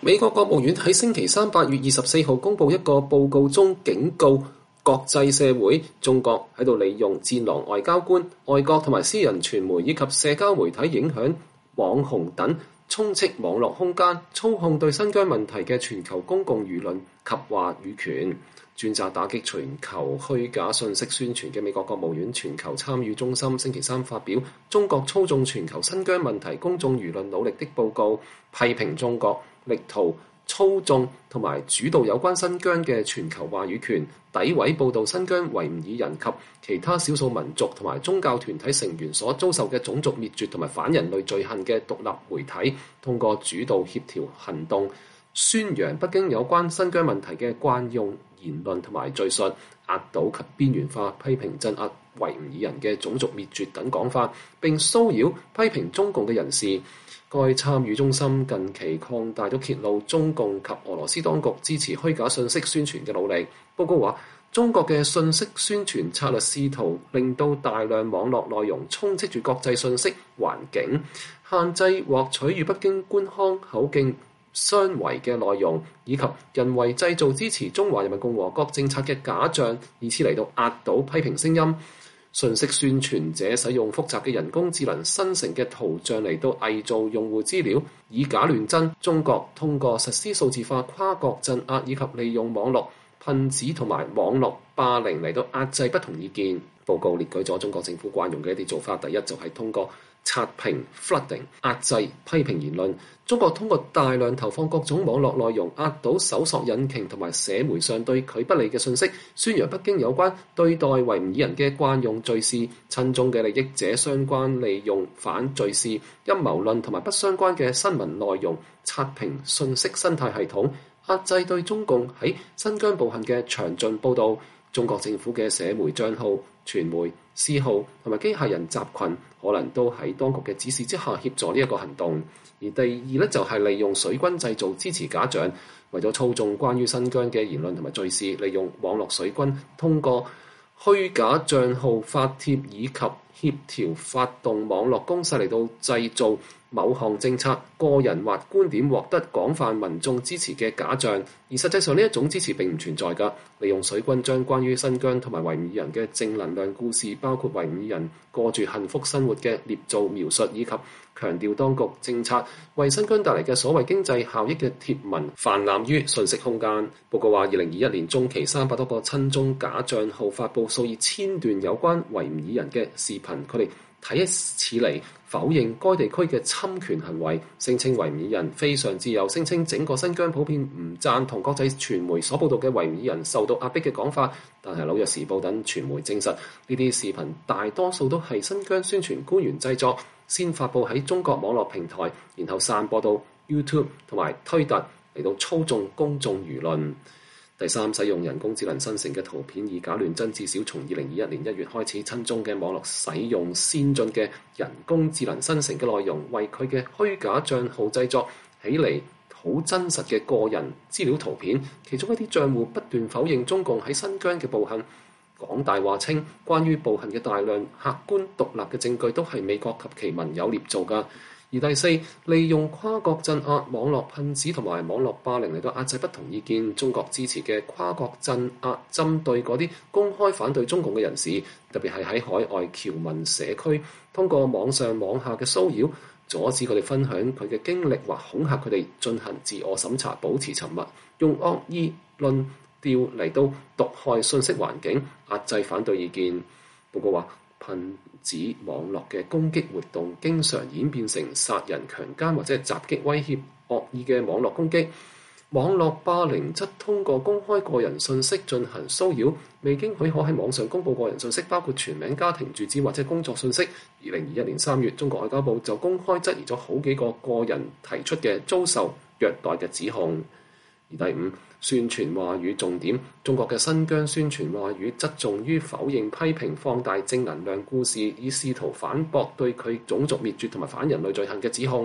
美國國務院喺星期三8月24號公佈一個報告中警告國際社會，中國喺度利用戰狼外交官、外國同埋私人傳媒以及社交媒體影響網紅等，充斥網絡空間，操控對新疆問題嘅全球公共輿論及話語權。專責打擊全球虛假信息宣傳嘅美國國務院全球參與中心星期三發表《中國操縱全球新疆問題公眾輿論努力的報告》，批評中國力圖操縱同埋主導有關新疆嘅全球話語權，詆毀報導新疆維吾爾人及其他少數民族同埋宗教團體成員所遭受嘅種族滅絕同埋反人類罪行嘅獨立媒體，通過主導協調行動，宣揚北京有關新疆問題嘅慣用言論同埋敘述，壓倒及邊緣化批評鎮壓維吾爾人嘅種族滅絕等講法，並騷擾批評中共嘅人士。該參與中心近期擴大咗揭露中共及俄羅斯當局支持虛假信息宣傳嘅努力。報告話，中國嘅信息宣傳策略試圖令到大量網絡內容充斥住國際信息環境，限制獲取與北京官腔口徑相違嘅內容，以及人為製造支持中華人民共和國政策嘅假象，以此嚟到壓倒批評聲音。信息宣傳者使用複雜嘅人工智能生成嘅圖像嚟到偽造用戶資料，以假亂真。中國通過實施數字化跨國鎮壓，以及利用網絡噴子同埋網絡霸凌嚟到壓制不同意見。報告列舉咗中國政府慣用嘅一啲做法，第一就係通過刷屏 flooding 壓制批評言論。中國通過大量投放各種網絡內容，壓倒搜索引擎同埋社媒上對佢不利嘅信息，宣揚北京有關對待維吾爾人嘅慣用敘事，親中嘅利益者相關利用反敘事陰謀論同埋不相關嘅新聞內容，刷屏信息生態系統，壓制對中共喺新疆暴行嘅詳盡報導。中國政府嘅社媒帳號、傳媒、私號同埋機械人集群，可能都喺當局嘅指示之下協助呢一個行動。而第二就係利用水軍製造支持假象，為咗操縱關於新疆嘅言論同埋敘事，利用網絡水軍通過虛假帳號發帖以及協調發動網絡攻勢嚟到製造某項政策、個人或觀點獲得廣泛民眾支持嘅假象，而實際上呢一種支持並唔存在㗎。利用水軍將關於新疆同埋維吾爾人嘅正能量故事，包括維吾爾人過住幸福生活嘅捏造描述，以及強調當局政策為新疆帶嚟嘅所謂經濟效益嘅貼文泛濫於信息空間。報告話，2021年中期300多個親中假帳號發布數以千段有關維吾爾人嘅視頻，佢哋睇似嚟否認該地區嘅侵權行為，聲稱維吾爾人非常自由，聲稱整個新疆普遍唔贊同國際傳媒所報道嘅維吾爾人受到壓迫嘅講法。但係紐約時報等傳媒證實，呢啲視頻大多數都係新疆宣傳官員製作，先發布喺中國網絡平台，然後散播到 YouTube 同埋推特嚟到操縱公眾輿論。第三，使用人工智能生成嘅圖片以假亂真，至少從2021年1月開始，親中嘅網絡使用先進嘅人工智能生成嘅內容，為佢嘅虛假帳號製作起嚟好真實嘅個人資料圖片。其中一啲帳戶不斷否認中共喺新疆嘅暴行，講大話稱關於暴行嘅大量客觀獨立嘅證據都係美國及其盟友捏造㗎。而第四，利用跨國鎮壓、網絡噴子同埋網絡霸凌嚟到壓制不同意見。中國支持嘅跨國鎮壓針對嗰啲公開反對中共嘅人士，特別係喺海外僑民社區，通過網上網下嘅騷擾，阻止佢哋分享佢嘅經歷或恐嚇佢哋進行自我審查，保持沉默，用惡意論調嚟到毒害信息環境，壓制反對意見。報告話，噴子網絡嘅攻擊活動經常演變成殺人、強姦或者係襲擊、威脅、惡意嘅網絡攻擊。網絡霸凌則通過公開個人信息進行騷擾，未經許可喺網上公佈個人信息，包括全名、家庭住址或者工作信息。2021年3月，中國外交部就公開質疑咗好幾個個人提出嘅遭受虐待嘅指控。而第五，宣傳話語重點，中國嘅新疆宣傳話語側重於否認、批評、放大正能量故事，以試圖反駁對佢種族滅絕同埋反人類罪行嘅指控。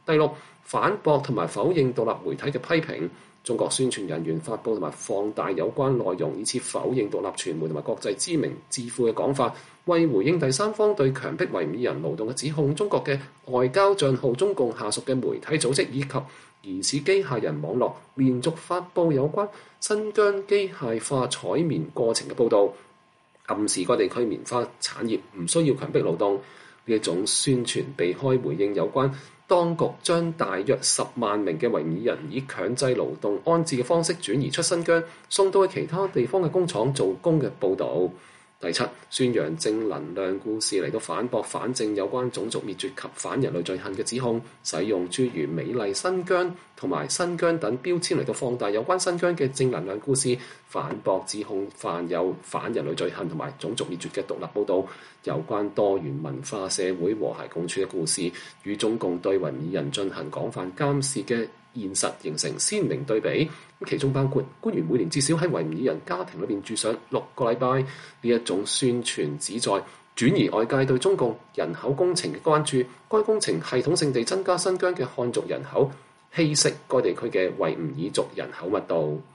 第六，反駁同埋否認獨立媒體嘅批評。中國宣傳人員發布同埋放大有關內容，以此否認獨立傳媒同埋國際知名智庫嘅講法。為回應第三方對強迫維吾爾人勞動嘅指控，中國嘅外交帳號、中共下屬嘅媒體組織以及疑似機械人網絡連續發布有關新疆機械化採棉過程嘅報導，暗示該地區棉花產業唔需要強迫勞動。呢一種宣傳避開回應有關當局將大約10萬名嘅維吾爾人以強制勞動安置嘅方式轉移出新疆，送到去其他地方嘅工廠做工嘅報導。第七，宣揚正能量故事嚟到反駁反正有關種族滅絕及反人類罪行嘅指控，使用諸如美麗新疆同埋新疆等標籤嚟到放大有關新疆嘅正能量故事，反駁指控犯有反人類罪行同埋種族滅絕嘅獨立報導，有關多元文化社會和諧共處嘅故事，與中共對維吾爾人進行廣泛監視嘅現實形成鮮明對比。其中包括官員每年至少喺維吾爾人家庭裏邊住上6個禮拜。呢一種宣傳旨在轉移外界對中共人口工程嘅關注，該工程系統性地增加新疆嘅漢族人口，稀釋該地區嘅維吾爾族人口密度。